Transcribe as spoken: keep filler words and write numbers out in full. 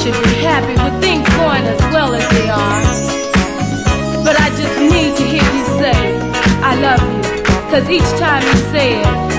should be happy with things going as well as they are. But I just need to hear you say, I love you. Cause each time you say it,